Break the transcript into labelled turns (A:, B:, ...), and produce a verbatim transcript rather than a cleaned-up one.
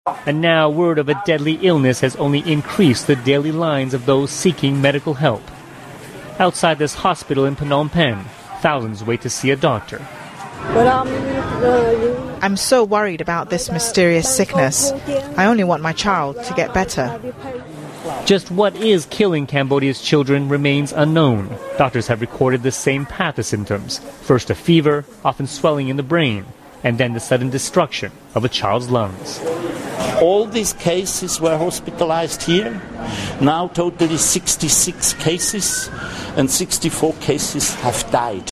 A: And now word of a deadly illness has only increased the daily lines of those seeking medical help. Outside this hospital in Phnom Penh, thousands wait to see a doctor.
B: I'm so worried about this mysterious sickness. I only want my child to get better.
A: Just what is killing Cambodia's children remains unknown. Doctors have recorded the same path of symptoms. First a fever, often swelling in the brain, and then the sudden destruction of a child's lungs.
C: All these cases were hospitalized here. Now totally sixty-six cases, and sixty-four cases have died.